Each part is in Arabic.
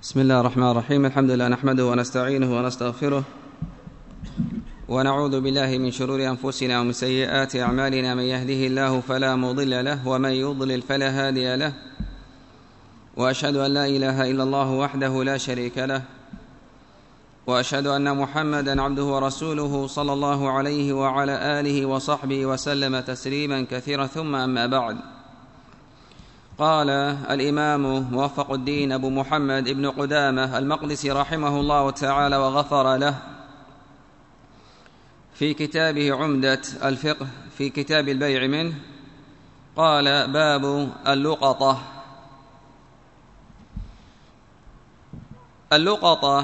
بسم الله الرحمن الرحيم. الحمد لله نحمده ونستعينه ونستغفره ونعوذ بالله من شرور أنفسنا ومن سيئات أعمالنا. من يهده الله فلا مضل له ومن يضلل فلا هادي له، وأشهد أن لا إله إلا الله وحده لا شريك له، وأشهد أن محمدًا عبده ورسوله صلى الله عليه وعلى آله وصحبه وسلم تسليما كثيرا. ثم أما بعد، قال الإمام موفق الدين أبو محمد ابن قدامة المقدسي رحمه الله تعالى وغفر له في كتابه عمدة الفقه في كتاب البيع منه، قال: باب اللقطة. اللقطة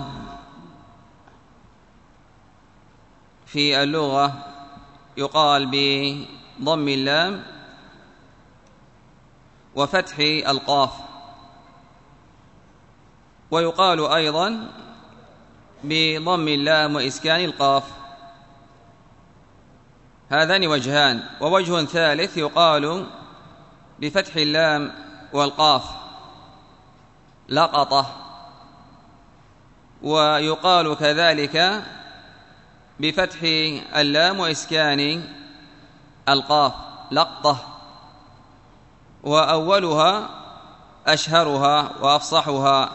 في اللغة يقال بضم اللام وفتح القاف، ويقال أيضا بضم اللام وإسكان القاف. هذان وجهان، ووجه ثالث يقال بفتح اللام والقاف لقطة، ويقال كذلك بفتح اللام وإسكان القاف لقطة، وأولها أشهرها وأفصحها.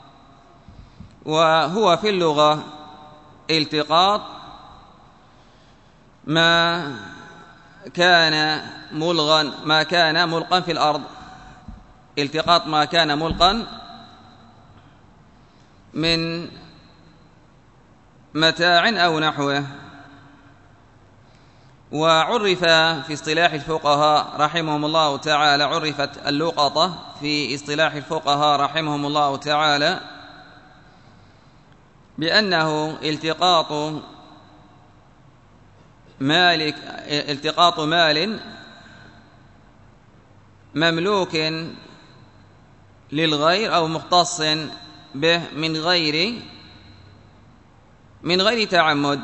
وهو في اللغة التقاط ما كان ملقا في الأرض، التقاط ما كان ملقا من متاع أو نحوه. وعرف في اصطلاح الفقهاء رحمهم الله تعالى، عرفت اللقطة في اصطلاح الفقهاء رحمهم الله تعالى بأنه التقاط مال مملوك للغير أو مختص به من غير تعمد.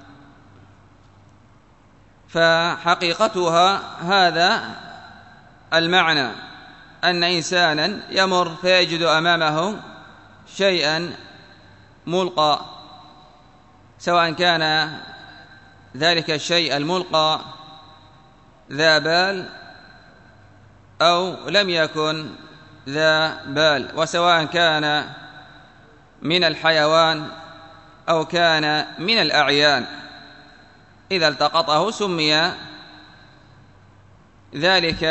فحقيقتها هذا المعنى، أن إنسانا يمر فيجد أمامه شيئا ملقى، سواء كان ذلك الشيء الملقى ذا بال أو لم يكن ذا بال، وسواء كان من الحيوان أو كان من الأعيان، إذا التقطه سمي ذلك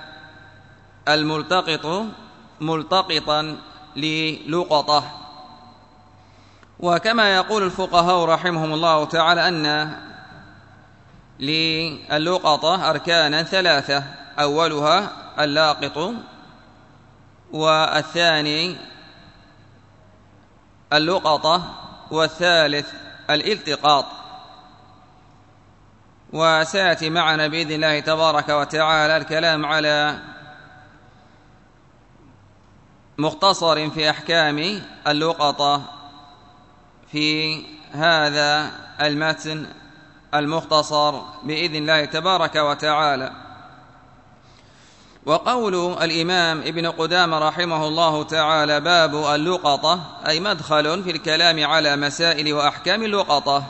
الملتقط ملتقطا للقطة. وكما يقول الفقهاء رحمهم الله تعالى أن للقطة أركانا ثلاثة: أولها اللاقط، والثاني اللقطة، والثالث الالتقاط. وسيأتي معنا بإذن الله تبارك وتعالى الكلام على مختصر في أحكام اللقطة في هذا المتن المختصر بإذن الله تبارك وتعالى. وقول الإمام ابن قدامة رحمه الله تعالى: باب اللقطة، أي مدخل في الكلام على مسائل وأحكام اللقطة.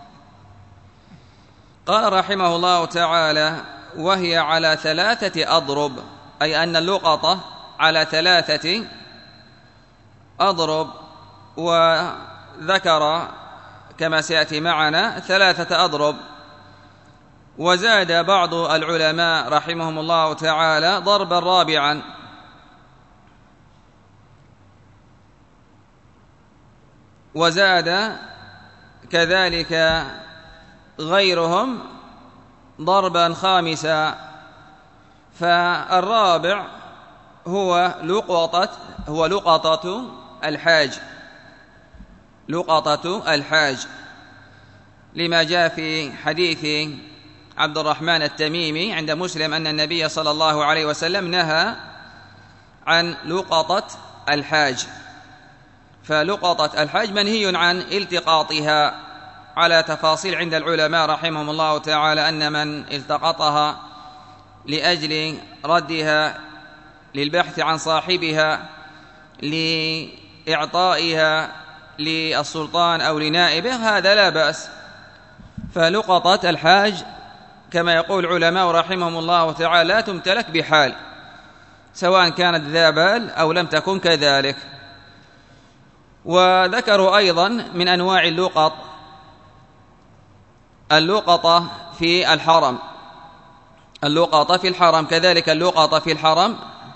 قال رحمه الله تعالى: وهي على 3 أضرب، أي أن اللقطة على 3 أضرب، وذكر كما سيأتي معنا 3 أضرب. وزاد بعض العلماء رحمهم الله تعالى ضربا رابعا، وزاد كذلك غيرهم ضربا خامسا. فالرابع هو لقطة الحاج، لما جاء في حديث عبد الرحمن التميمي عند مسلم أن النبي صلى الله عليه وسلم نهى عن لقطة الحاج. فلقطة الحاج منهي عن التقاطها على تفاصيل عند العلماء رحمهم الله تعالى، أن من التقطها لأجل ردها للبحث عن صاحبها إعطائها للسلطان أو لنائبه هذا لا بأس. فلقطة الحاج كما يقول العلماء رحمهم الله تعالى لا تمتلك بحال، سواء كانت ذا بال أو لم تكن كذلك. وذكروا أيضا من أنواع اللقطة في الحرم، اللقطة في الحرم، كذلك اللقطة في الحرم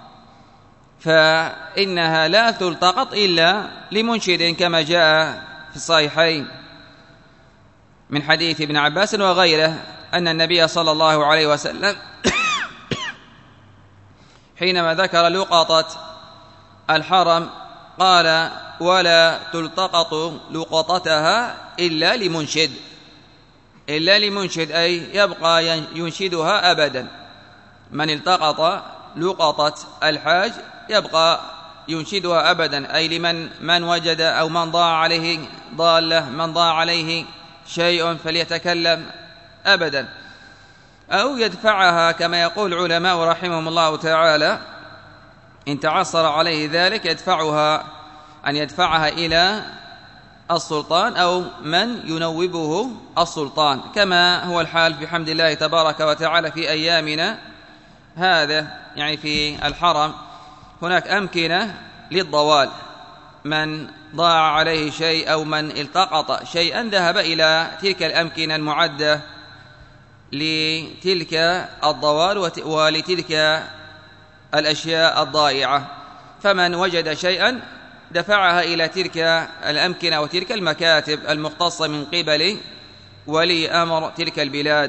فإنها لا تلتقط إلا لمنشد كما جاء في الصحيحين من حديث ابن عباس وغيره أن النبي صلى الله عليه وسلم حينما ذكر لقطة الحرم قال: ولا تلتقط لقطتها إلا لمنشد، أي يبقى ينشدها أبدا. من التقط لقطة الحاج يبقى ينشدها أبدا، أي من وجد أو من ضاع عليه ضالة، من ضاع عليه شيء فليتكلم أبدا، أو يدفعها كما يقول العلماء رحمهم الله تعالى إن تعصر عليه ذلك يدفعها إلى السلطان أو من ينوبه السلطان، كما هو الحال بحمد الله تبارك وتعالى في أيامنا هذا. يعني في الحرم هناك أمكنة للضوال، من ضاع عليه شيء أو من التقط شيئا ذهب إلى تلك الأمكنة المعدة لتلك الضوال ولتلك الأشياء الضائعة، فمن وجد شيئا دفعها إلى تلك الأمكنة وتلك المكاتب المختصة من قبل ولي أمر تلك البلاد.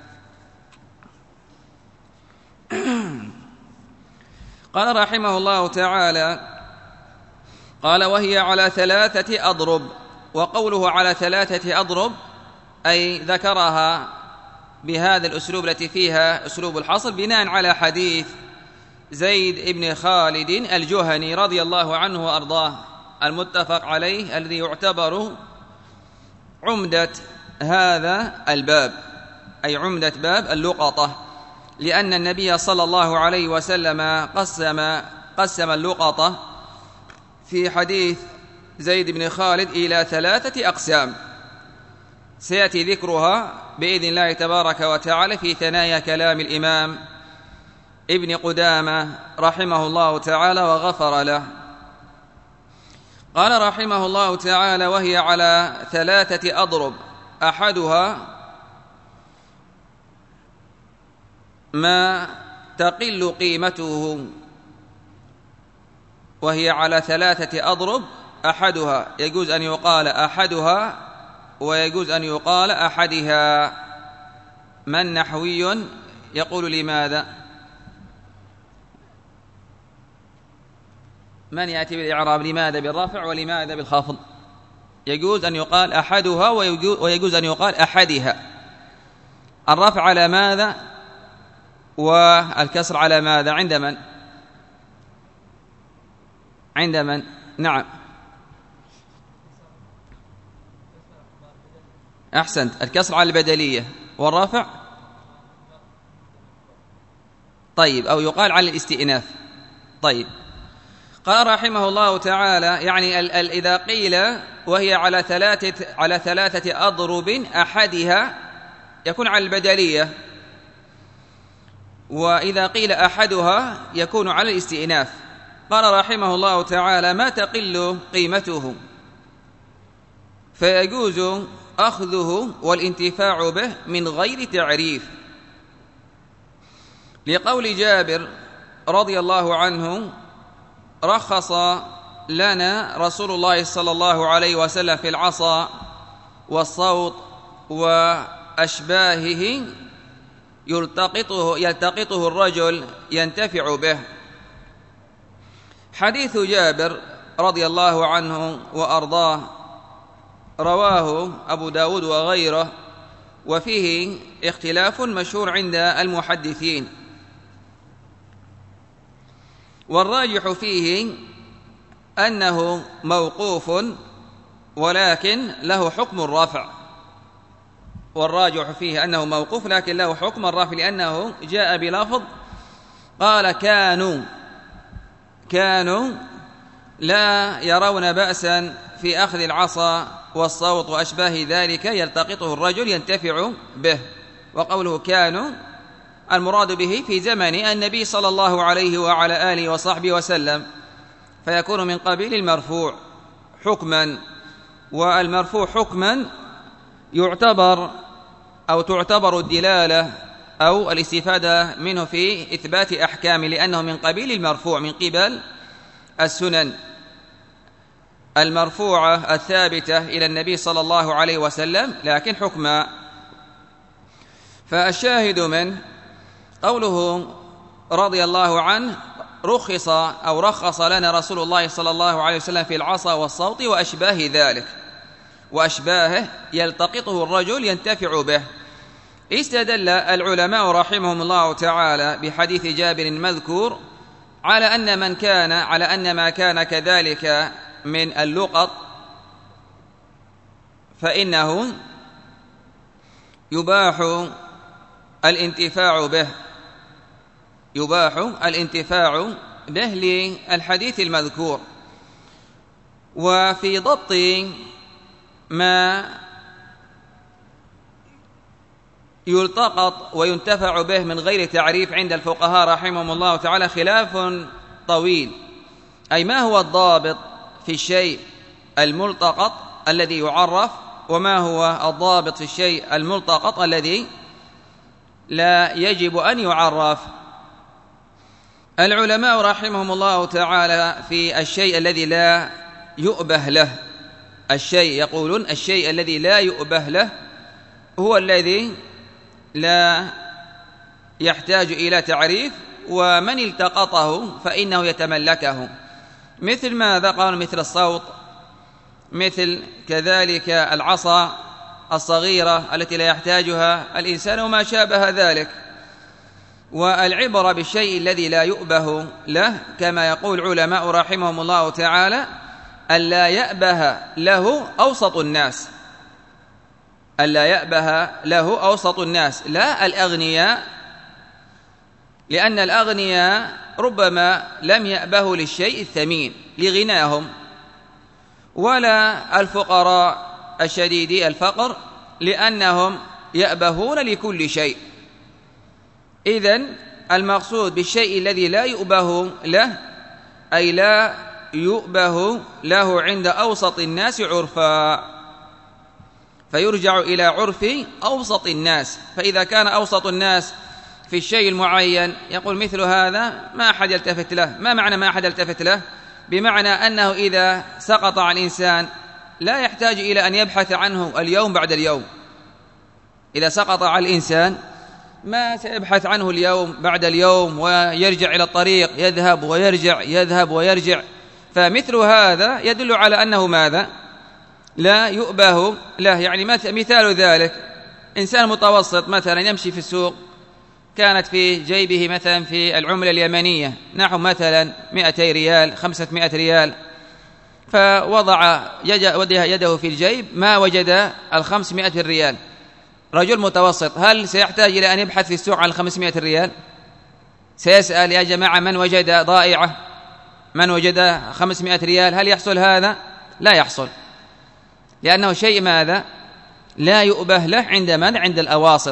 قال رحمه الله تعالى: قال: وهي على 3 أضرب. وقوله على 3 أضرب أي ذكرها بهذا الأسلوب التي فيها أسلوب الحصر بناء على حديث زيد بن خالد الجهني رضي الله عنه وأرضاه المتفق عليه، الذي يعتبر عمدة هذا الباب، أي عمدة باب اللقطة، لأن النبي صلى الله عليه وسلم قسم اللقطة في حديث زيد بن خالد إلى 3 أقسام سيأتي ذكرها بإذن الله تبارك وتعالى في ثنايا كلام الإمام ابن قدامة رحمه الله تعالى وغفر له. قال رحمه الله تعالى: وهي على 3 أضرب، أحدها ما تقل قيمته. وهي على 3 أضرب، أحدها يجوز أن يقال أحدها ويجوز أن يقال أحدها. من نحوي يقول لماذا؟ من يأتي بالإعراب لماذا بالرفع ولماذا بالخفض؟ يجوز أن يقال أحدها ويجوز أن يقال أحدها. الرفع على ماذا والكسر على ماذا؟ عند من؟ نعم أحسنت، الكسر على البدلية، والرفع طيب، أو يقال على الاستئناف. طيب، قال رحمه الله تعالى: يعني إذا قيل وهي على 3 أضرب أحدها يكون على البدلية، وإذا قيل أحدها يكون على الاستئناف. قال رحمه الله تعالى: ما تقل قيمته فيجوز أخذه والانتفاع به من غير تعريف، لقول جابر رضي الله عنه: رخص لنا رسول الله صلى الله عليه وسلم في العصا والصوت وأشباهه يلتقطه الرجل ينتفع به. حديث جابر رضي الله عنه وأرضاه رواه أبو داود وغيره، وفيه اختلاف مشهور عند المحدثين، والراجح فيه أنه موقوف ولكن له حكم الرفع. والراجح فيه أنه موقوف لكن له حكم الرفع، لأنه جاء بلفظ قال كانوا لا يرون بأسا في أخذ العصا والصوت وأشباه ذلك يلتقطه الرجل ينتفع به. وقوله كانوا المراد به في زمن النبي صلى الله عليه وعلى آله وصحبه وسلم، فيكون من قبيل المرفوع حكما. والمرفوع حكما تعتبر الدلالة أو الاستفادة منه في إثبات أحكام، لأنه من قبيل المرفوع من قبل السنن المرفوعة الثابتة إلى النبي صلى الله عليه وسلم، لكن حكما. فالشاهد منه قوله رضي الله عنه رخص لنا رسول الله صلى الله عليه وسلم في العصا والصوت وأشباه ذلك، وأشباهه يلتقطه الرجل ينتفع به. استدل العلماء رحمهم الله تعالى بحديث جابر المذكور على أن ما كان كذلك من اللقط فإنه يباح الانتفاع به للحديث المذكور. وفي ضبط ما يلتقط وينتفع به من غير تعريف عند الفقهاء رحمهم الله تعالى خلاف طويل، أي ما هو الضابط في الشيء الملتقط الذي يعرف، وما هو الضابط في الشيء الملتقط الذي لا يجب أن يعرف. العلماء رحمهم الله تعالى في الشيء الذي لا يؤبه له، يقولون الشيء الذي لا يؤبه له هو الذي لا يحتاج إلى تعريف، ومن التقطه فإنه يتملكه. مثل ماذا؟ قالوا مثل الصوت، مثل كذلك العصا الصغيرة التي لا يحتاجها الإنسان وما شابه ذلك. والعبرة بالشيء الذي لا يؤبه له كما يقول علماء رحمهم الله تعالى ألا يأبه له أوسط الناس، لا الأغنياء، لأن الأغنياء ربما لم يأبهوا للشيء الثمين لغناهم، ولا الفقراء الشديدي الفقر لأنهم يأبهون لكل شيء. إذن المقصود بالشيء الذي لا يؤبه له أي لا يؤبه له عند أوسط الناس عرفا، فيرجع إلى عرف أوسط الناس. فإذا كان أوسط الناس في الشيء المعين يقول مثل هذا ما أحد يلتفت له. ما معنى ما أحد يلتفت له؟ بمعنى أنه إذا سقط عن إنسان لا يحتاج إلى أن يبحث عنه اليوم بعد اليوم. إذا سقط على الإنسان ما سيبحث عنه اليوم بعد اليوم ويرجع إلى الطريق، يذهب ويرجع. فمثل هذا يدل على أنه ماذا؟ لا يؤبه له. يعني مثال ذلك إنسان متوسط مثلا يمشي في السوق، كانت في جيبه مثلا في العملة اليمنية نحو مثلا 200 ريال 500 ريال، فوضع يده في الجيب ما وجد 500 ريال. رجل متوسط هل سيحتاج إلى أن يبحث في السوق عن 500 ريال؟ سيسأل يا جماعة من وجد ضائعة، من وجد 500 ريال؟ هل يحصل هذا؟ لا يحصل، لأنه شيء ماذا؟ لا يؤبه له عند الأواسط،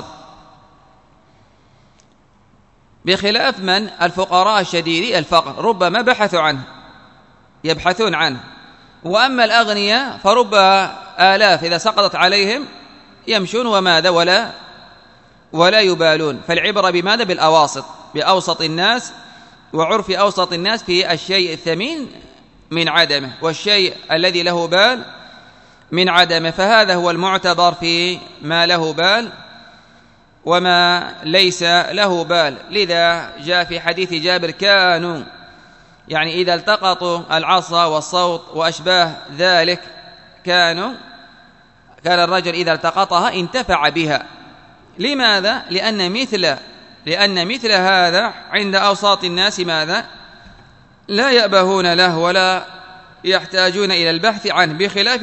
بخلاف من الفقراء الشديدي الفقر ربما يبحثون عنه. وأما الأغنياء فرب آلاف إذا سقطت عليهم يمشون وماذا ولا يبالون. فالعبرة بماذا؟ بالأواسط، بأوسط الناس وعرف أوسط الناس في الشيء الثمين من عدمه، والشيء الذي له بال من عدمه. فهذا هو المعتبر في ما له بال وما ليس له بال. لذا جاء في حديث جابر كانوا يعني إذا التقطوا العصا والصوت وأشباه ذلك كان الرجل إذا التقطها انتفع بها. لماذا؟ لأن مثل هذا عند أوساط الناس ماذا؟ لا يأبهون له ولا يحتاجون إلى البحث عنه، بخلاف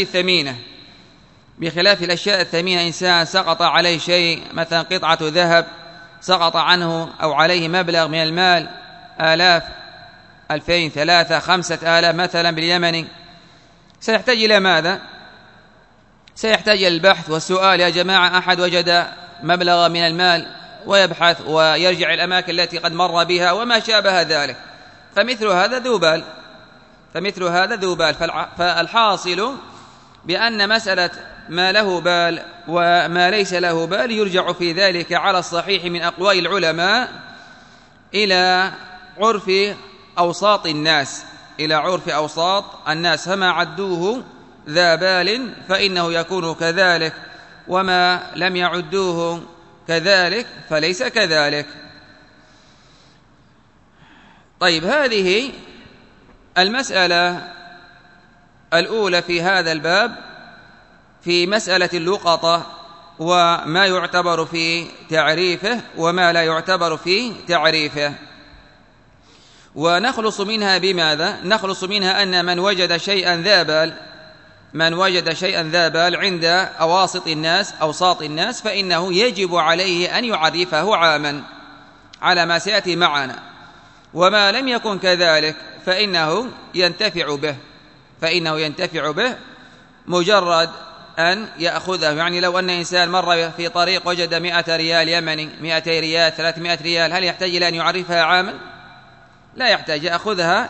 الأشياء الثمينة. إنسان سقط عليه شيء مثلا قطعة ذهب سقط عنه أو عليه مبلغ من المال آلاف 2000 3 5000 مثلا باليمن، سيحتاج إلى ماذا؟ سيحتاج إلى البحث والسؤال: يا جماعة أحد وجد مبلغ من المال؟ ويبحث ويرجع الأماكن التي قد مر بها وما شابه ذلك. فمثل هذا ذو بال. فالحاصل بأن مسألة ما له بال وما ليس له بال يرجع في ذلك على الصحيح من أقوال العلماء إلى عرف أوساط الناس، فما عدوه ذا بال فإنه يكون كذلك، وما لم يعدوه كذلك فليس كذلك. طيب، هذه المسألة الأولى في هذا الباب في مسألة اللقطة، وما يعتبر في تعريفه وما لا يعتبر في تعريفه. ونخلص منها بماذا؟ نخلص منها أن من وجد شيئا ذا بال عند أوساط الناس فإنه يجب عليه أن يعرفه عاما على ما سيأتي معنا، وما لم يكن كذلك فإنه ينتفع به مجرد أن يأخذه. يعني لو أن إنسان مر في طريق وجد 100 ريال يمني، 200 ريال، 300 ريال، هل يحتاج إلى أن يعرفها عاما؟ لا يحتاج، يأخذها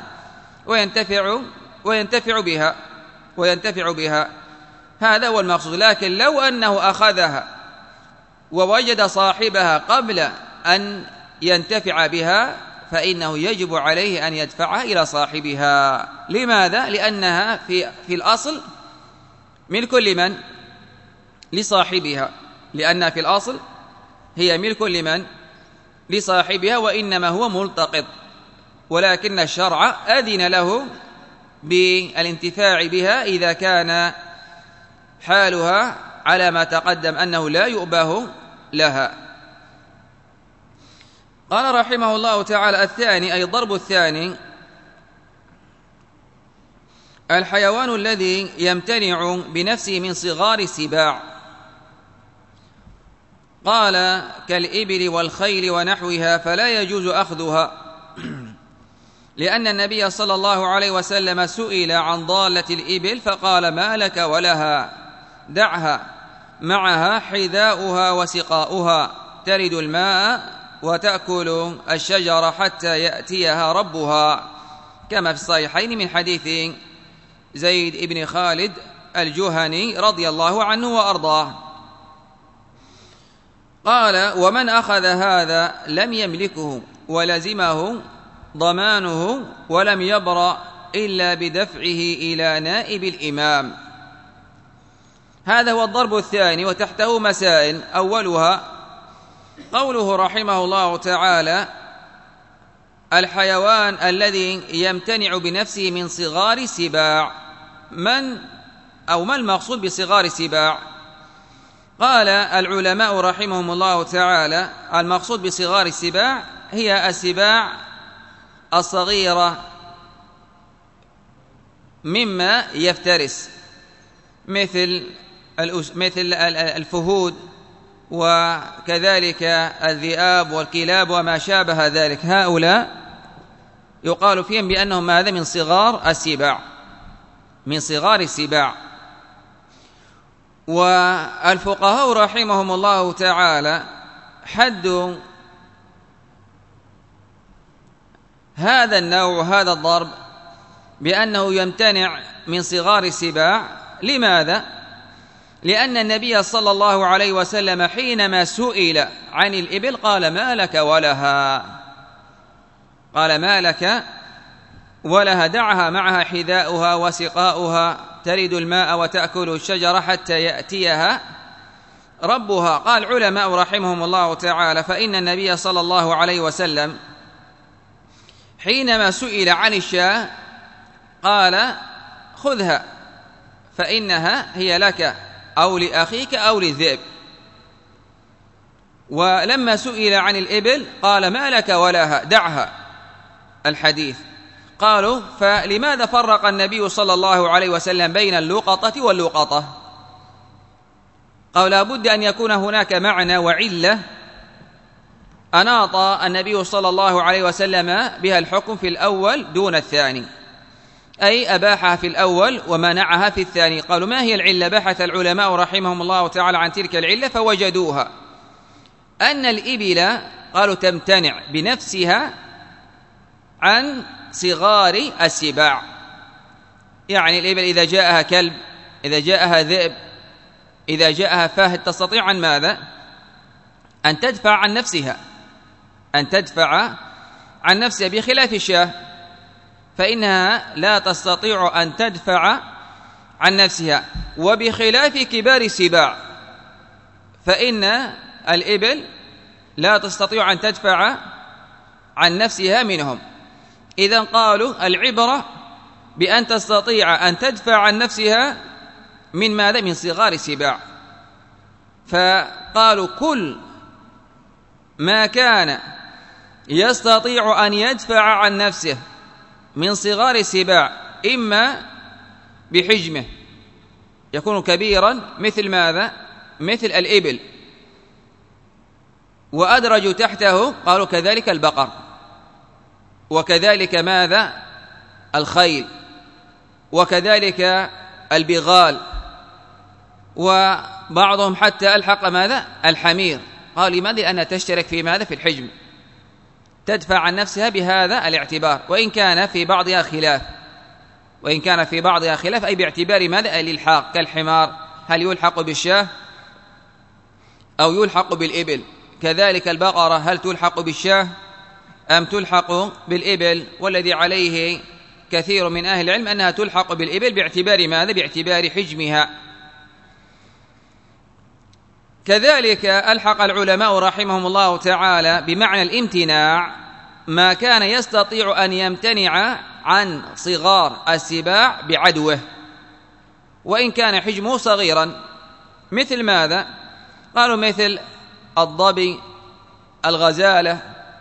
وينتفع بها. هذا هو المقصود. لكن لو أنه أخذها ووجد صاحبها قبل أن ينتفع بها فإنه يجب عليه أن يدفعها إلى صاحبها. لماذا؟ لأنها في الأصل ملك لمن؟ لصاحبها. لأنها في الأصل هي ملك لمن؟ لصاحبها، وإنما هو ملتقط، ولكن الشرع أذن له بالانتفاع بها إذا كان حالها على ما تقدم أنه لا يؤبه لها. قال رحمه الله تعالى: الثاني، أي الضرب الثاني، الحيوان الذي يمتنع بنفسه من صغار السباع. قال: كالإبل والخيل ونحوها، فلا يجوز أخذها، لأن النبي صلى الله عليه وسلم سئل عن ضالة الإبل فقال: ما لك ولها؟ دعها، معها حذاؤها وسقاؤها، ترد الماء وتأكل الشجر حتى يأتيها ربها، كما في الصحيحين من حديث زيد بن خالد الجهني رضي الله عنه وأرضاه. قال: ومن أخذ هذا لم يملكه ولزمه ضمانه ولم يبرأ إلا بدفعه إلى نائب الإمام. هذا هو الضرب الثاني، وتحته مسائل. أولها قوله رحمه الله تعالى: الحيوان الذي يمتنع بنفسه من صغار السباع. ما المقصود بصغار السباع؟ قال العلماء رحمهم الله تعالى: المقصود بصغار السباع هي السباع الصغيرة مما يفترس، مثل الفهود، وكذلك الذئاب والكلاب وما شابه ذلك. هؤلاء يقال فيهم بأنهم هذا من صغار السباع. والفقهاء رحمهم الله تعالى حدوا هذا النوع، هذا الضرب، بأنه يمتنع من صغار السباع. لماذا؟ لأن النبي صلى الله عليه وسلم حينما سئل عن الإبل قال: ما لك ولها، دعها، معها حذاؤها وسقاؤها، ترد الماء وتأكل الشجر حتى يأتيها ربها. قال علماء رحمهم الله تعالى: فإن النبي صلى الله عليه وسلم حينما سئل عن الشاة قال: خذها فإنها هي لك أو لأخيك أو للذئب. ولما سئل عن الإبل قال: ما لك ولها، دعها، الحديث. قالوا: فلماذا فرق النبي صلى الله عليه وسلم بين اللقطة واللقطة؟ قالوا: لا بد أن يكون هناك معنى وعلة أناط النبي صلى الله عليه وسلم بها الحكم في الأول دون الثاني، أي أباحها في الأول ومنعها في الثاني. قالوا: ما هي العلة؟ بحث العلماء رحمهم الله تعالى عن تلك العلة فوجدوها أن الإبل قالوا تمتنع بنفسها عن صغار السباع. يعني الإبل إذا جاءها كلب، إذا جاءها ذئب، إذا جاءها فهد، تستطيع عن ماذا؟ أن تدفع عن نفسها، أن تدفع عن نفسها، بخلاف الشاة فإنها لا تستطيع أن تدفع عن نفسها. وبخلاف كبار السباع فإن الإبل لا تستطيع أن تدفع عن نفسها منهم. إذن قالوا العبرة بأن تستطيع أن تدفع عن نفسها من ماذا؟ من صغار السباع. فقالوا كل ما كان يستطيع أن يدفع عن نفسه من صغار السباع، إما بحجمه يكون كبيرا مثل ماذا؟ مثل الإبل، وأدرجوا تحته قالوا كذلك البقر، وكذلك ماذا؟ الخيل، وكذلك البغال، وبعضهم حتى ألحق ماذا؟ الحمير. قال لماذا؟ لأنها تشترك في ماذا؟ في الحجم، تدفع عن نفسها بهذا الاعتبار، وإن كان في بعضها خلاف، وإن كان في بعضها خلاف أي باعتبار ماذا؟ الإلحاق، كالحمار هل يلحق بالشاة أو يلحق بالإبل؟ كذلك البقرة هل تلحق بالشاة أم تلحق بالإبل؟ والذي عليه كثير من أهل العلم أنها تلحق بالإبل باعتبار ماذا؟ باعتبار حجمها. كذلك ألحق العلماء رحمهم الله تعالى بمعنى الامتناع ما كان يستطيع أن يمتنع عن صغار السباع بعدوه وإن كان حجمه صغيرا. مثل ماذا؟ قالوا مثل الظبي، الغزالة،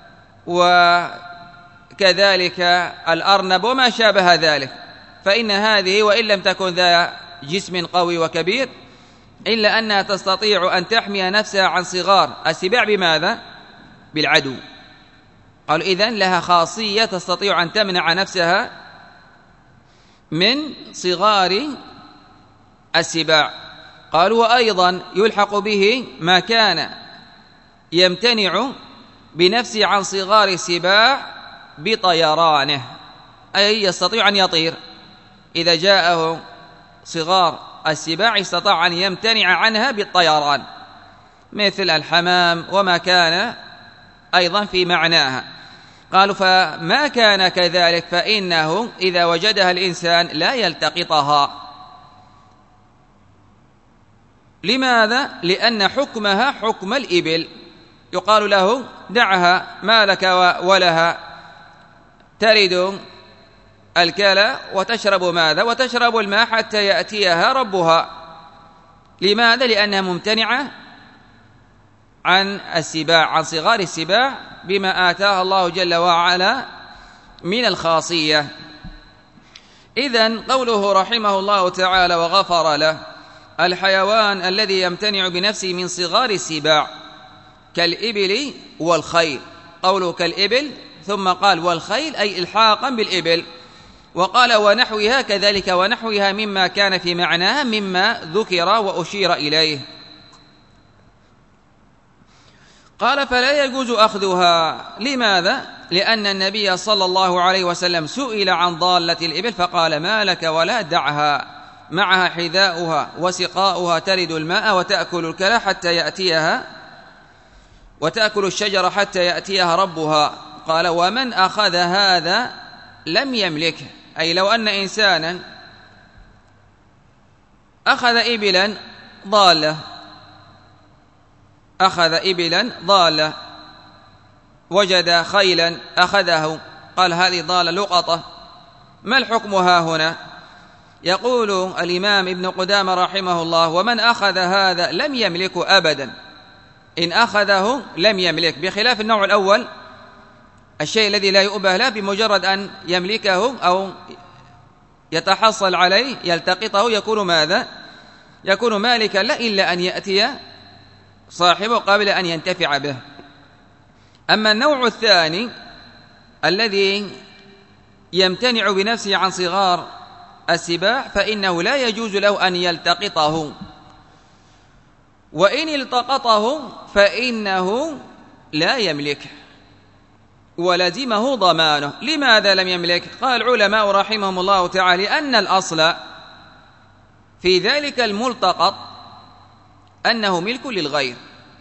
وكذلك الأرنب وما شابه ذلك، فإن هذه وإن لم تكن ذا جسم قوي وكبير إلا أنها تستطيع أن تحمي نفسها عن صغار السباع بماذا؟ بالعدو. قالوا إذن لها خاصية تستطيع أن تمنع نفسها من صغار السباع. قالوا وأيضا يلحق به ما كان يمتنع بنفسه عن صغار السباع بطيرانه، أي يستطيع أن يطير، إذا جاءه صغار السباع استطاع أن يمتنع عنها بالطيران، مثل الحمام وما كان أيضا في معناها. قالوا فما كان كذلك فإنه إذا وجدها الإنسان لا يلتقطها. لماذا؟ لأن حكمها حكم الإبل، يقال له دعها ما لك ولها، ترد الكلى وتشرب ماذا؟ وتشرب الماء حتى يأتيها ربها. لماذا؟ لأنها ممتنعة عن السباع، عن صغار السباع، بما آتاها الله جل وعلا من الخاصية. إذن قوله رحمه الله تعالى وغفر له: الحيوان الذي يمتنع بنفسه من صغار السباع كالإبل والخيل. قوله كالإبل ثم قال والخيل أي إلحاقا بالإبل، وقال ونحوها كذلك، ونحوها مما كان في معناها مما ذكر وأشير إليه. قال فلا يجوز أخذها. لماذا؟ لأن النبي صلى الله عليه وسلم سئل عن ضالة الإبل فقال ما لك ولا دعها، معها حذاؤها وسقاؤها، ترد الماء وتأكل الكلى حتى يأتيها، وتأكل الشجر حتى يأتيها ربها. قال ومن أخذ هذا لم يملكه، أي لو أن إنسانا أخذ إبلا ضالة، أخذ إبلا ضالة، وجد خيلا أخذه، قال هذه ضالة لقطة، ما الحكم ها هنا؟ يقول الإمام ابن قدامة رحمه الله ومن أخذ هذا لم يملكه أبدا، إن أخذه لم يملك، بخلاف النوع الأول الشيء الذي لا يؤبه له، بمجرد أن يملكه أو يتحصل عليه يلتقطه يكون ماذا؟ يكون مالكا لا، إلا أن يأتي صاحبه قبل أن ينتفع به. أما النوع الثاني الذي يمتنع بنفسه عن صغار السباع فإنه لا يجوز له أن يلتقطه، وإن التقطه فإنه لا يملكه ولزمه ضمانه. لماذا لم يملك؟ قال العلماء رحمهم الله تعالى: لأن الأصل في ذلك الملتقط أنه ملك للغير.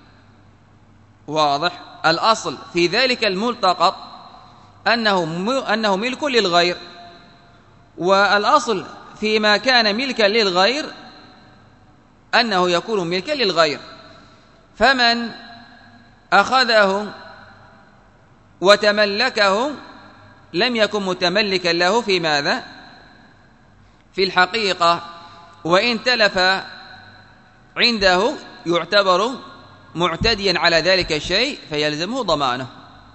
واضح؟ الأصل في ذلك الملتقط أنه ملك للغير، والأصل فيما كان ملكا للغير أنه يكون ملكا للغير. فمن أخذه وتملكه لم يكن متملكا له في ماذا؟ في الحقيقة، وإن تلف عنده يعتبر معتديا على ذلك الشيء فيلزمه ضمانه.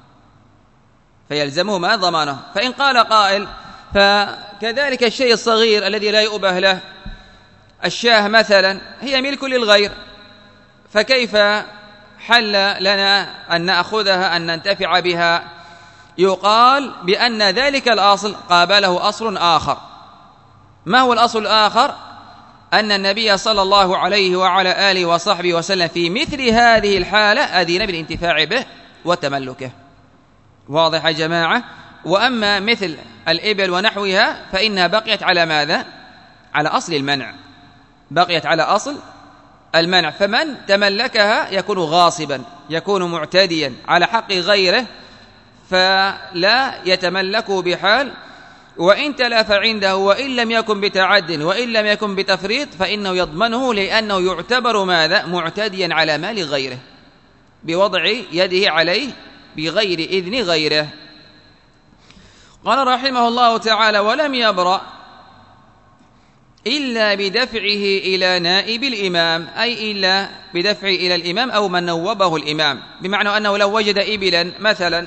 فإن قال قائل: فكذلك الشيء الصغير الذي لا يؤبه له، الشاه مثلا هي ملك للغير، فكيف حل لنا أن نأخذها أن ننتفع بها؟ يقال بأن ذلك الأصل قابله أصل آخر. ما هو الأصل الآخر؟ أن النبي صلى الله عليه وعلى آله وصحبه وسلم في مثل هذه الحالة أذن بالانتفاع به وتملكه. واضح يا جماعة؟ وأما مثل الإبل ونحوها فإنها بقيت على ماذا؟ على أصل المنع، بقيت على أصل المنع. فمن تملكها يكون غاصبا، يكون معتديا على حق غيره، فلا يتملكه بحال. وإن تلف عنده وإن لم يكن بتعد وإن لم يكن بتفريط فإنه يضمنه، لأنه يعتبر ماذا؟ معتديا على مال غيره بوضع يده عليه بغير إذن غيره. قال رحمه الله تعالى: ولم يبرأ إلا بدفعه إلى نائب الإمام، أي إلا بدفعه إلى الإمام أو من نوبه الإمام، بمعنى أنه لو وجد إبلا مثلا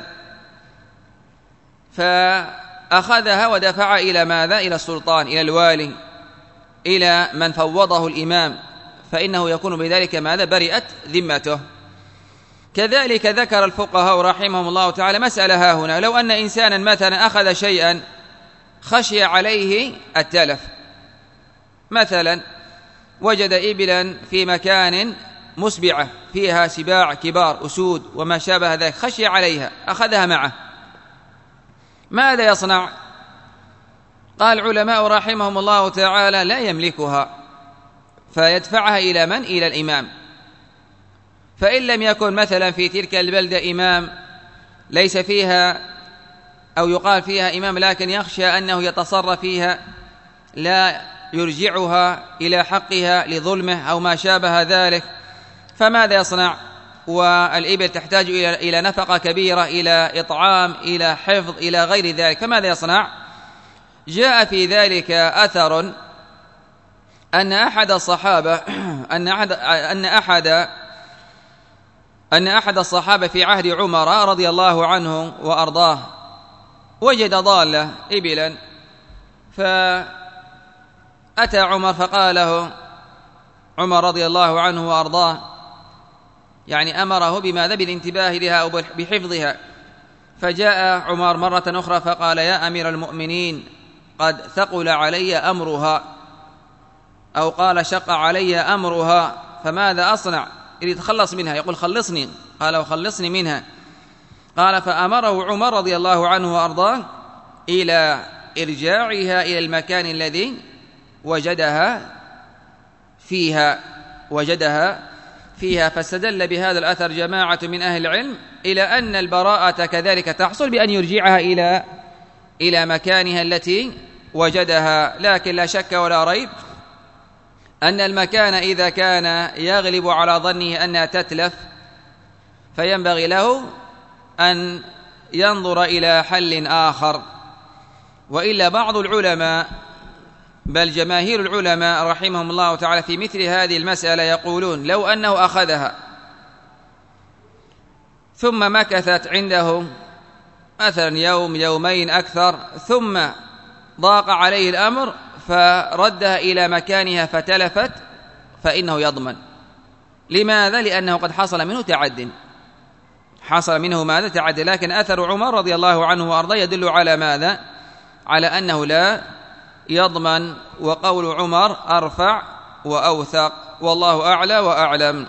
فأخذها ودفع إلى ماذا؟ إلى السلطان، إلى الوالي، إلى من فوضه الإمام، فإنه يكون بذلك ماذا؟ برئت ذمته. كذلك ذكر الفقهاء رحمهم الله تعالى مسألة ها هنا: لو أن إنسانا مثلا أخذ شيئا خشي عليه التلف، مثلا وجد إبلا في مكان مسبعة فيها سباع كبار أسود وما شابه ذلك، خشي عليها أخذها معه، ماذا يصنع؟ قال العلماء رحمهم الله تعالى: لا يملكها، فيدفعها إلى من؟ إلى الإمام. فإن لم يكن مثلا في تلك البلدة إمام، ليس فيها أو يقال فيها إمام لكن يخشى أنه يتصرف فيها لا يرجعها إلى حقها لظلمه أو ما شابه ذلك، فماذا يصنع؟ والإبل تحتاج إلى نفقة كبيرة، إلى إطعام، إلى حفظ، إلى غير ذلك، فماذا يصنع؟ جاء في ذلك أثر أن أحد الصحابة أن أحد الصحابة في عهد عمر رضي الله عنه وأرضاه وجد ضالة إبلا، فأتى عمر فقال له عمر رضي الله عنه وأرضاه، يعني أمره بماذا؟ بالانتباه لها أو بحفظها. فجاء عمر مرة أخرى فقال: يا أمير المؤمنين، قد ثقل علي أمرها، أو قال شق علي أمرها، فماذا أصنع؟ يريد يتخلص منها، يقول: خلصني. قال: وخلصني منها. قال: فأمره عمر رضي الله عنه وأرضاه إلى إرجاعها إلى المكان الذي وجدها فيها. فاستدل بهذا الأثر جماعة من أهل العلم إلى أن البراءة كذلك تحصل بأن يرجعها إلى مكانها التي وجدها. لكن لا شك ولا ريب أن المكان إذا كان يغلب على ظنه أنها تتلف فينبغي له أن ينظر إلى حل آخر. وإلا بعض العلماء بل جماهير العلماء رحمهم الله تعالى في مثل هذه المسألة يقولون: لو أنه أخذها ثم مكثت عنده مثلا يوم يومين أكثر، ثم ضاق عليه الأمر فردها إلى مكانها فتلفت، فإنه يضمن. لماذا؟ لأنه قد حصل منه حصل منه ماذا؟ تعدي. لكن أثر عمر رضي الله عنه وأرضاه يدل على ماذا؟ على أنه لا يضمن، وقول عمر أرفع وأوثق، والله أعلى وأعلم.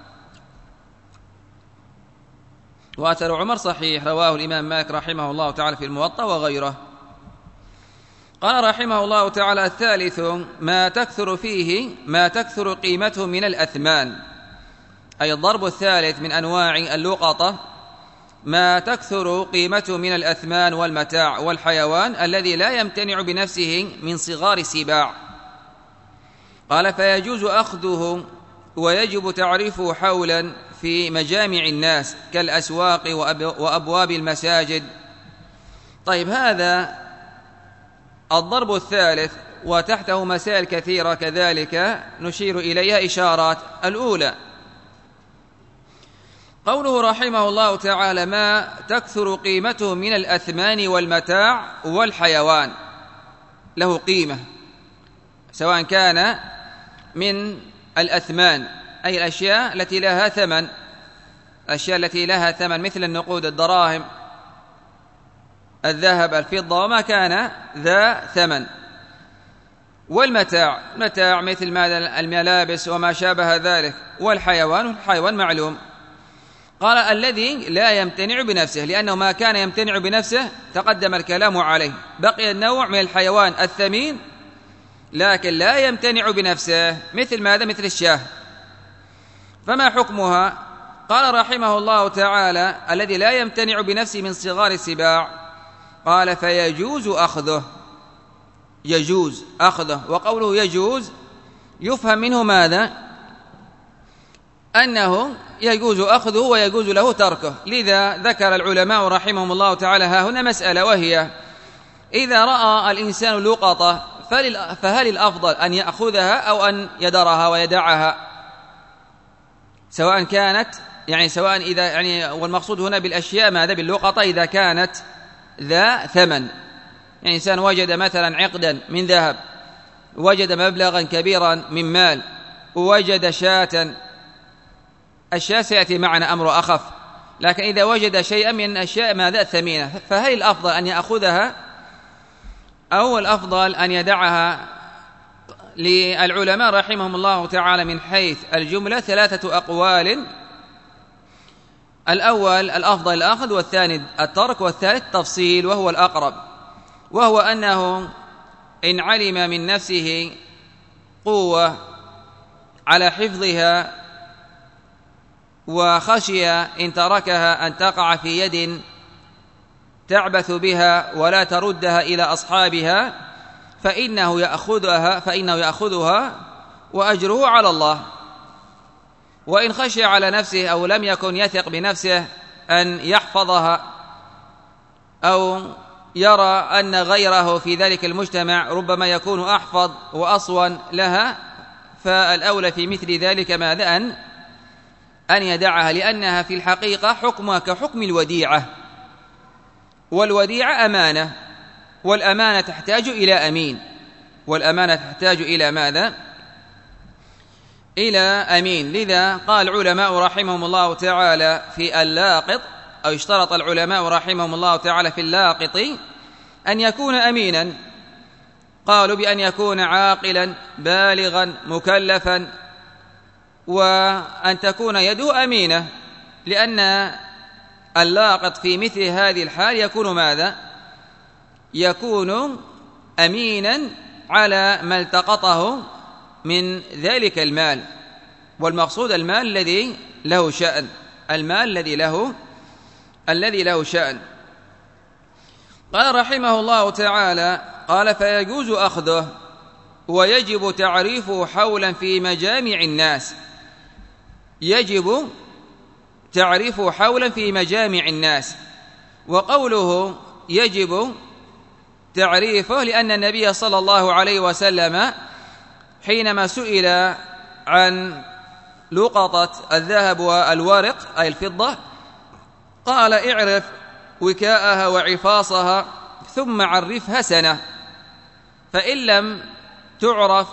وأثر عمر صحيح، رواه الإمام مالك رحمه الله تعالى في الموطأ وغيره. قال رحمه الله تعالى: الثالث ما تكثر قيمته من الأثمان، أي الضرب الثالث من أنواع اللقطة ما تكثر قيمته من الأثمان والمتاع والحيوان الذي لا يمتنع بنفسه من صغار السباع. قال: فيجوز أخذه ويجب تعريفه حولا في مجامع الناس كالأسواق وأبواب المساجد. طيب، هذا الضرب الثالث وتحته مسائل كثيرة كذلك نشير إليها إشارات. الأولى قوله رحمه الله تعالى: ما تكثر قيمته من الأثمان والمتاع والحيوان، له قيمة، سواء كان من الأثمان أي الأشياء التي لها ثمن، الأشياء التي لها ثمن مثل النقود، الدراهم، الذهب، الفضة، وما كان ذا ثمن. والمتاع مثل ماذا؟ الملابس وما شابه ذلك. والحيوان معلوم. قال: الذي لا يمتنع بنفسه، لأنه ما كان يمتنع بنفسه تقدم الكلام عليه. بقي النوع من الحيوان الثمين لكن لا يمتنع بنفسه، مثل ماذا؟ مثل الشاه. فما حكمها؟ قال رحمه الله تعالى: الذي لا يمتنع بنفسه من صغار السباع. قال: فيجوز أخذه، يجوز أخذه. وقوله يجوز يفهم منه ماذا؟ أنه يجوز أخذه ويجوز له تركه. لذا ذكر العلماء رحمهم الله تعالى ها هنا مسألة، وهي: إذا رأى الإنسان لقطة فهل الأفضل أن يأخذها أو أن يدرها ويدعها؟ سواء كانت سواء إذا والمقصود هنا بالأشياء ماذا؟ باللقطة إذا كانت ذا ثمن. إنسان وجد مثلا عقدا من ذهب، وجد مبلغا كبيرا من مال، ووجد شاة. الشاة سيأتي معنا أمر أخف، لكن إذا وجد شيئا من الأشياء ماذا؟ ثمينة، فهل الأفضل أن يأخذها أو الأفضل أن يدعها؟ للعلماء رحمهم الله تعالى من حيث الجملة 3 أقوال: الأول الأفضل الأخذ، والثاني الترك، والثالث تفصيل وهو الأقرب، وهو أنه إن علم من نفسه قوة على حفظها وخشي إن تركها أن تقع في يد تعبث بها ولا تردها إلى أصحابها فإنه يأخذها وأجره على الله. وإن خشي على نفسه أو لم يكن يثق بنفسه أن يحفظها، أو يرى أن غيره في ذلك المجتمع ربما يكون أحفظ وأصون لها، فالأولى في مثل ذلك ماذا؟ أن يدعها، لأنها في الحقيقة حكمها كحكم الوديعة، والوديعة أمانة، والأمانة تحتاج إلى أمين، والأمانة تحتاج إلى ماذا؟ إلى أمين. لذا قال العلماء رحمهم الله تعالى في اللاقط، أو اشترط العلماء رحمهم الله تعالى في اللاقط أن يكون أمينا. قالوا بأن يكون عاقلا بالغا مكلفا، وأن تكون يده أمينة، لأن اللاقط في مثل هذه الحال يكون ماذا؟ يكون أمينا على ما التقطه من ذلك المال، والمقصود المال الذي له شأن، المال الذي له شأن. قال رحمه الله تعالى: قال: فيجوز أخذه ويجب تعريفه حولا في مجامع الناس. يجب تعريفه حولا في مجامع الناس. وقوله يجب تعريفه لأن النبي صلى الله عليه وسلم حينما سئل عن لقطة الذهب والورق أي الفضة قال: اعرف وكاءها وعفاصها ثم عرفها سنة، فإن لم تعرف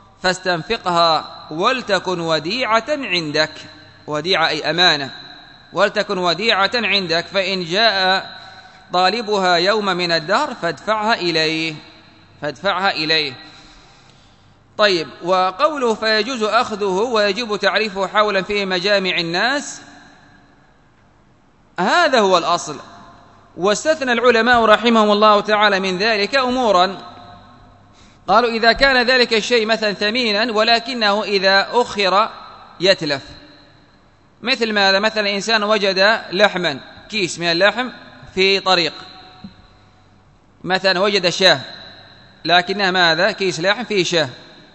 فاستنفقها ولتكن وديعة عندك. وديعة أي أمانة، ولتكن وديعة عندك، فإن جاء طالبها يوم من الدهر فادفعها إليه. طيب، وقوله فيجوز أخذه ويجب تعريفه حولا في مجامع الناس، هذا هو الأصل. واستثنى العلماء رحمهم الله تعالى من ذلك أمورا، قالوا إذا كان ذلك الشيء مثلا ثمينا ولكنه إذا أخر يتلف، مثل ماذا؟ مثلا إنسان وجد لحما، كيس من اللحم في طريق، مثلا وجد شاه لكنها ماذا؟ كيس لحم فيه شاه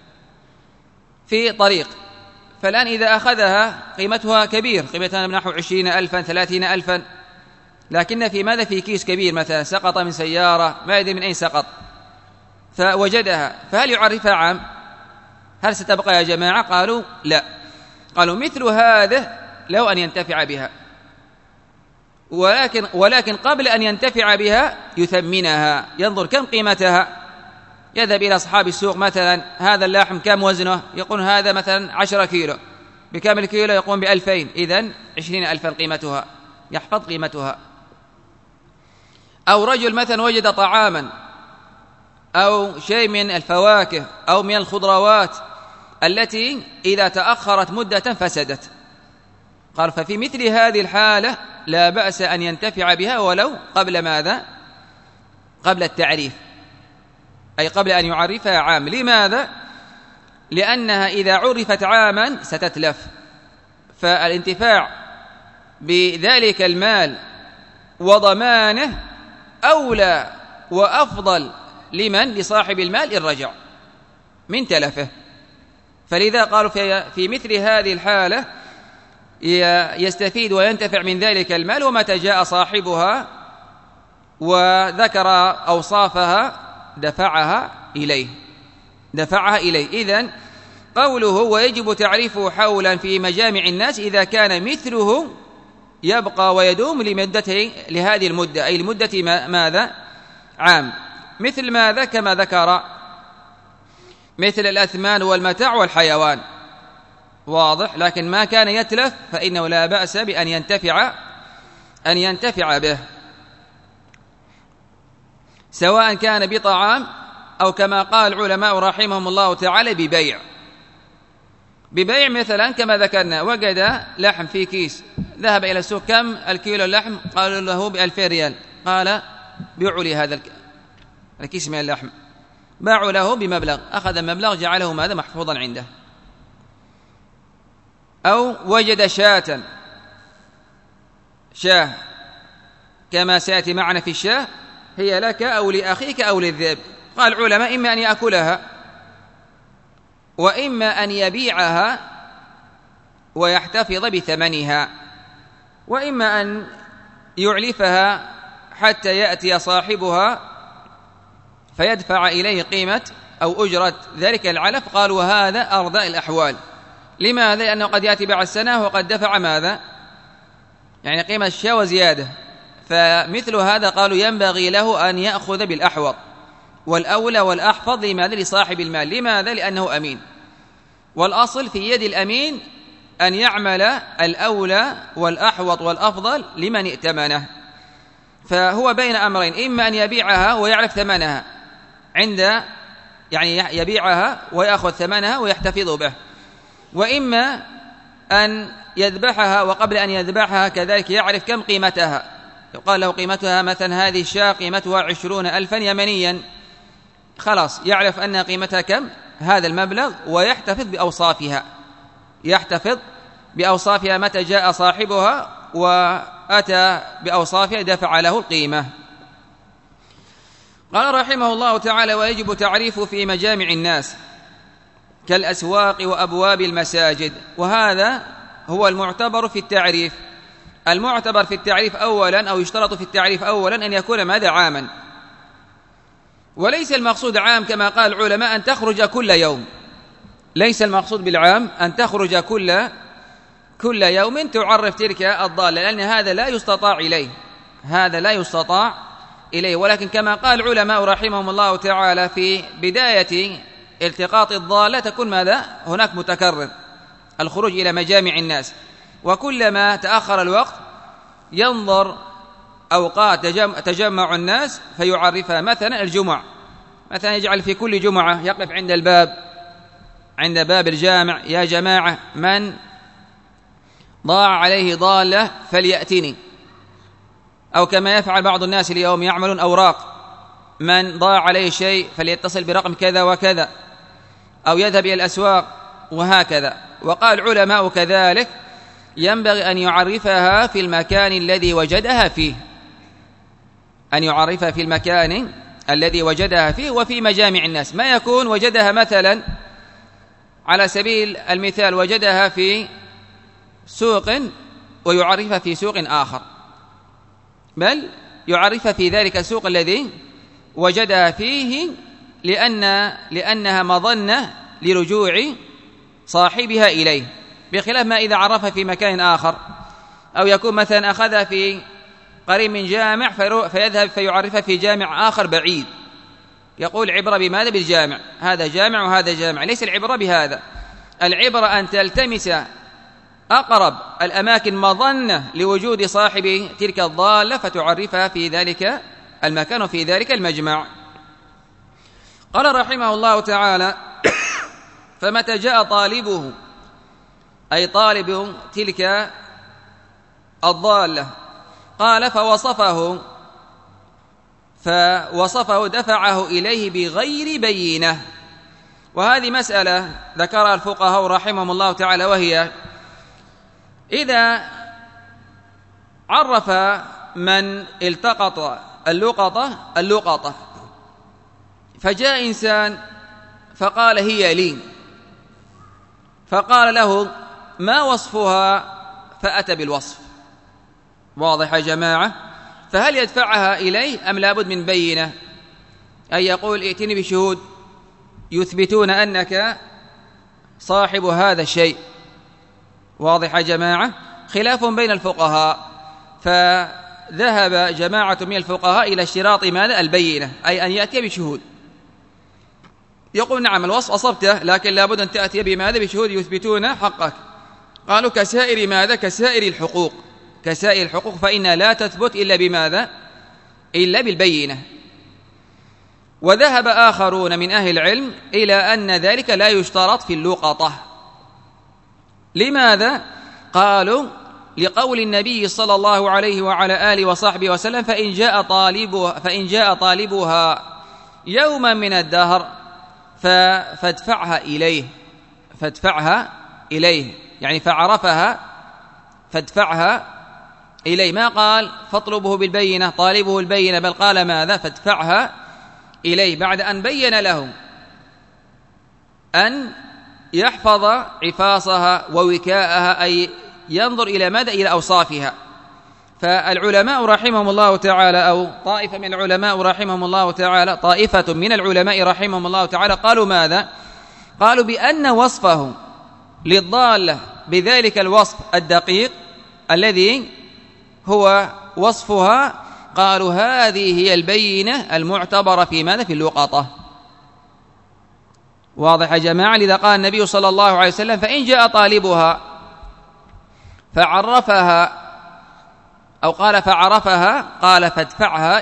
في طريق، فالآن إذا أخذها قيمتها كبير، قيمتها نحو 20,000 30,000، لكن في ماذا؟ في كيس كبير مثلا سقط من سيارة، ما يدري من أين سقط، فوجدها، فهل يعرفها عام؟ هل ستبقى يا جماعة؟ قالوا لا، قالوا مثل هذا لو أن ينتفع بها، ولكن قبل أن ينتفع بها يثمنها، ينظر كم قيمتها، يذهب إلى أصحاب السوق مثلا هذا اللحم كم وزنه؟ يقول هذا مثلا 10 كيلو، بكم الكيلو؟ يقوم ب2000، إذن 20,000 قيمتها، يحفظ قيمتها. أو رجل مثلا وجد طعاما أو شيء من الفواكه أو من الخضروات التي إذا تأخرت مدة فسدت، قال ففي مثل هذه الحالة لا بأس أن ينتفع بها ولو قبل ماذا؟ قبل التعريف، أي قبل أن يعرفها عام. لماذا؟ لأنها إذا عرفت عاما ستتلف، فالانتفاع بذلك المال وضمانه أولى وأفضل لصاحب المال إن رجع من تلفه. فلذا قالوا في مثل هذه الحالة يستفيد وينتفع من ذلك المال، ومتى جاء صاحبها وذكر أوصافها دفعها إليه. إذن قوله ويجب تعريفه حولا في مجامع الناس إذا كان مثله يبقى ويدوم لمدته، لهذه المدة، أي لمدة ماذا؟ عام. مثل ماذا؟ كما ذكر، مثل الأثمان والمتاع والحيوان، واضح. لكن ما كان يتلف فإنه لا بأس بأن ينتفع به، سواء كان بطعام أو كما قال العلماء رحمهم الله تعالى ببيع مثلا كما ذكرنا، وجد لحم في كيس، ذهب إلى السوق، كم الكيلو اللحم؟ قالوا له ب2000 ريال، قال بيعوا لي هذا الكيس من اللحم، باعوا له بمبلغ، أخذ المبلغ جعله ماذا؟ محفوظا عنده. أو وجد شاة كما سيأتي معنا في الشاة، هي لك أو لأخيك أو للذئب، قال العلماء إما أن يأكلها وإما أن يبيعها ويحتفظ بثمنها، وإما أن يعلفها حتى يأتي صاحبها فيدفع إليه قيمة أو أجرة ذلك العلف. قال وهذا أرضى الأحوال. لماذا؟ لأنه قد يأتي بعد سنة وقد دفع ماذا؟ يعني قيمة الشاة وزيادة، فمثل هذا قالوا ينبغي له أن يأخذ بالأحوط والأولى والأحفظ. لماذا؟ لصاحب المال. لماذا؟ لأنه أمين، والأصل في يد الأمين أن يعمل الأولى والأحوط والأفضل لمن ائتمنه. فهو بين أمرين، إما أن يبيعها ويعرف ثمنها يعني يبيعها ويأخذ ثمنها ويحتفظ به، وإما أن يذبحها وقبل أن يذبحها كذلك يعرف كم قيمتها. يقال له قيمتها مثلا هذه الشاة قيمتها 20,000 يمنيا، خلاص يعرف أن قيمتها كم، هذا المبلغ، ويحتفظ بأوصافها متى جاء صاحبها وأتى بأوصافها دفع له القيمة. قال رحمه الله تعالى ويجب تعريفه في مجامع الناس كالأسواق وأبواب المساجد. وهذا هو المعتبر في التعريف. المعتبر في التعريف أولا، أو يشترط في التعريف أولا، أن يكون ماذا؟ عاما. وليس المقصود عام كما قال العلماء أن تخرج كل يوم، ليس المقصود بالعام أن تخرج كل يوم تعرف تلك الضالة، لأن هذا لا يستطاع إليه. ولكن كما قال العلماء رحمهم الله تعالى في بداية التقاط الضالة تكون ماذا؟ هناك متكرر الخروج إلى مجامع الناس، وكلما تأخر الوقت ينظر أوقات تجمع الناس فيعرفها، مثلا الجمعة، مثلا يجعل في كل جمعة يقف عند باب الجامع: يا جماعة من ضاع عليه ضالة فليأتني. أو كما يفعل بعض الناس اليوم يعملون أوراق: من ضاع عليه شيء فليتصل برقم كذا وكذا، أو يذهب إلى الأسواق، وهكذا. وقال العلماء كذلك ينبغي أن يعرفها في المكان الذي وجدها فيه، أن يعرفها في المكان الذي وجدها فيه وفي مجامع الناس. ما يكون وجدها مثلا على سبيل المثال وجدها في سوق ويعرفها في سوق آخر، بل يعرفها في ذلك السوق الذي وجدها فيه، لأنها مظنة لرجوع صاحبها إليه، بخلاف ما إذا عرفها في مكان آخر، أو يكون مثلا أخذها في قريب من جامع فيذهب فيعرفها في جامع آخر بعيد، يقول عبرة بماذا؟ بالجامع، هذا جامع وهذا جامع. ليس العبرة بهذا، العبرة أن تلتمس أقرب الأماكن مظنة لوجود صاحب تلك الضالة فتعرفها في ذلك المكان وفي ذلك المجمع. قال رحمه الله تعالى: فمتى جاء طالبه، أي طالب تلك الضالة، قال فوصفه دفعه إليه بغير بينة. وهذه مسألة ذكرها الفقهاء رحمهم الله تعالى، وهي إذا عرف من التقط اللقطة فجاء إنسان فقال هي لي، فقال له ما وصفها، فأتى بالوصف، واضح يا جماعة؟ فهل يدفعها إليه أم لابد من بينة؟ أي يقول ائتني بشهود يثبتون أنك صاحب هذا الشيء، واضح يا جماعة؟ خلاف بين الفقهاء، فذهب جماعة من الفقهاء إلى اشتراط ماذا؟ البينة، أي أن يأتي بشهود. يقول نعم الوصف أصبته، لكن لابد أن تأتي بماذا؟ بشهود يثبتون حقك. قالوا كسائر ماذا؟ كسائر الحقوق فإنها لا تثبت إلا بماذا؟ إلا بالبينة. وذهب آخرون من أهل العلم إلى أن ذلك لا يشترط في اللقطة. لماذا؟ قالوا لقول النبي صلى الله عليه وعلى آله وصحبه وسلم: فإن جاء طالبها يوما من الدهر فادفعها إليه، يعني فعرفها فادفعها إليه. ما قال فاطلبه بالبينة، طالبه البينة، بل قال ماذا؟ فادفعها إليه، بعد أن بين له أن يحفظ عفاصها ووكاءها، أي ينظر إلى ماذا؟ إلى أوصافها. فالعلماء رحمهم الله تعالى، أو طائفة من العلماء رحمهم الله تعالى، قالوا ماذا؟ قالوا بأن وصفه للضالة بذلك الوصف الدقيق الذي هو وصفها، قالوا هذه هي البينة المعتبرة في ماذا؟ في اللقطة. واضح يا جماعة؟ لذا قال النبي صلى الله عليه وسلم: فإن جاء طالبها فعرفها، أو قال فعرفها، قال فادفعها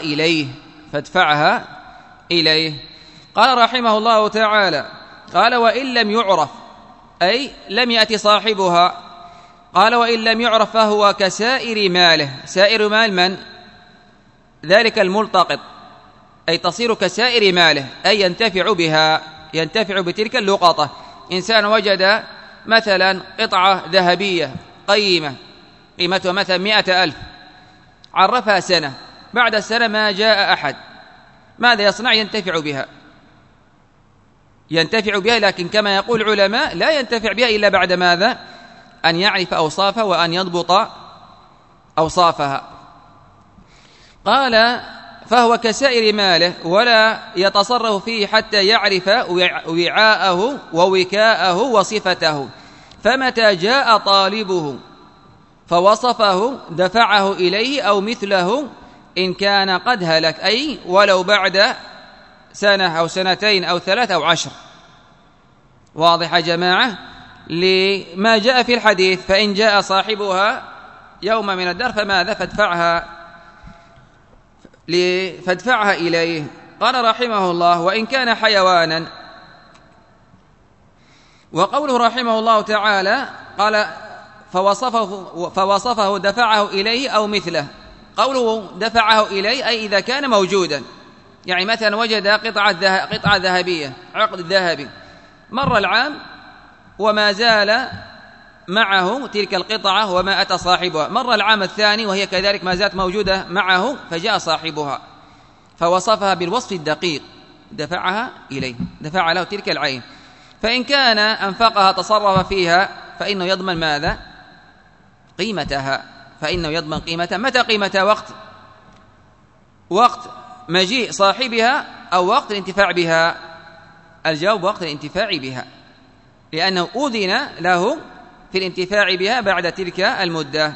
إليه. قال رحمه الله تعالى: قال وإن لم يعرف، أي لم يأتي صاحبها، قال وإن لم يعرف فهو كسائر ماله. سائر مال من؟ ذلك الملتقط، أي تصير كسائر ماله، أي ينتفع بتلك اللقطة. إنسان وجد مثلا قطعة ذهبية قيمة قيمتها مثلا 100,000، عرفها سنة، بعد السنة ما جاء أحد، ماذا يصنع؟ ينتفع بها، لكن كما يقول العلماء لا ينتفع بها إلا بعد ماذا؟ أن يعرف أوصافها وأن يضبط أوصافها. قال فهو كسائر ماله ولا يتصرف فيه حتى يعرف وعاءه ووكاءه وصفته، فمتى جاء طالبه فوصفه دفعه إليه أو مثله إن كان قد هلك، أي ولو بعد سنة أو سنتين أو 3 أو 10. واضح يا جماعة؟ لما جاء في الحديث: فإن جاء صاحبها يوم من الدهر فماذا؟ فادفعها إليه. قال رحمه الله: وإن كان حيوانا. وقوله رحمه الله تعالى قال فوصفه دفعه إليه أو مثله. قوله دفعه إليه أي إذا كان موجودا، يعني مثلا وجد قطعة ذهبية، عقد ذهبي، مر العام وما زال معه تلك القطعة وما أتى صاحبها، مر العام الثاني وهي كذلك ما زالت موجودة معه فجاء صاحبها فوصفها بالوصف الدقيق، دفعها إليه، دفع له تلك العين. فإن كان أنفقها تصرف فيها فإنه يضمن ماذا؟ قيمتها، فإنه يضمن قيمتها. متى قيمتها؟ وقت مجيء صاحبها أو وقت الانتفاع بها؟ الجواب وقت الانتفاع بها، لأنه أذن له في الانتفاع بها بعد تلك المدة.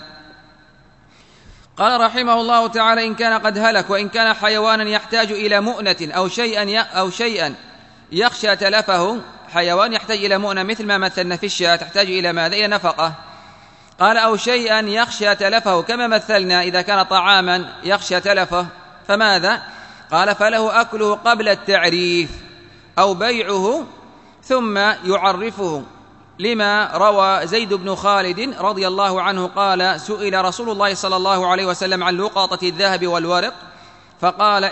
قال رحمه الله تعالى: إن كان قد هلك وإن كان حيوانا يحتاج إلى مؤنة أو شيئا يخشى تلفه. حيوان يحتاج إلى مؤنة مثل ما مثلنا في الشاة، تحتاج إلى ماذا؟ إلى نفقة. قال: أو شيئا يخشى تلفه، كما مثلنا إذا كان طعاما يخشى تلفه فماذا؟ قال: فله أكله قبل التعريف أو بيعه ثم يعرفه، لما روى زيد بن خالد رضي الله عنه قال: سئل رسول الله صلى الله عليه وسلم عن لقطة الذهب والورق فقال: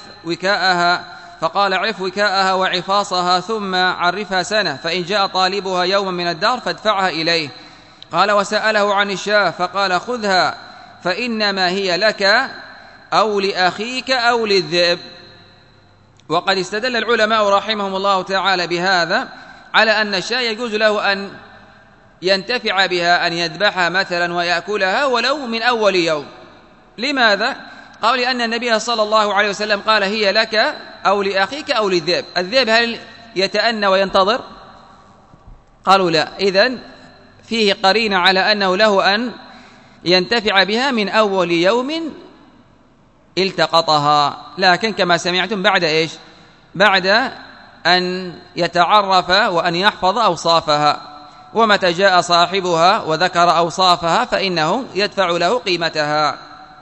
اعرف وكاءها وعفاصها ثم عرفها سنة، فإن جاء طالبها يوما من الدهر فادفعها إليه. قال: وسأله عن الشاة فقال: خذها فإنما هي لك أو لأخيك أو للذئب. وقد استدل العلماء رحمهم الله تعالى بهذا على أن الشاة يجوز له أن ينتفع بها، أن يذبحها مثلا ويأكلها ولو من أول يوم. لماذا؟ قال: لأن النبي صلى الله عليه وسلم قال: هي لك أو لأخيك أو للذئب. الذئب هل يتأنى وينتظر؟ قالوا لا. إذن فيه قرينة على أنه له أن ينتفع بها من أول يوم التقطها، لكن كما سمعتم بعد إيش؟ بعد أن يتعرف وأن يحفظ أوصافها، ومتى جاء صاحبها وذكر أوصافها فإنه يدفع له قيمتها.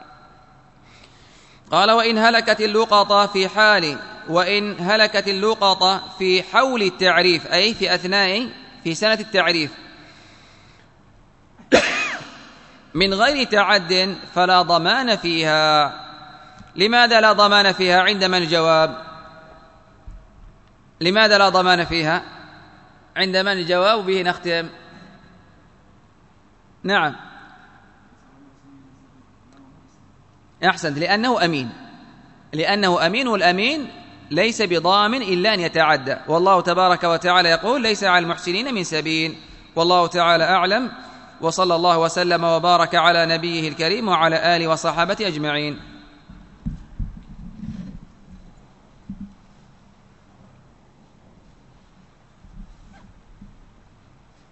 قال: وإن هلكت اللقطة في حول التعريف، أي في سنة التعريف من غير تعد فلا ضمان فيها. لماذا لا ضمان فيها؟ عندما الجواب، لماذا لا ضمان فيها؟ عندما الجواب به نختم. نعم، أحسنت، لأنه أمين، والأمين ليس بضامن إلا أن يتعدى، والله تبارك وتعالى يقول: ليس على المحسنين من سبيل. والله تعالى أعلم، وصلى الله وسلم وبارك على نبيه الكريم وعلى آله وصحابته أجمعين.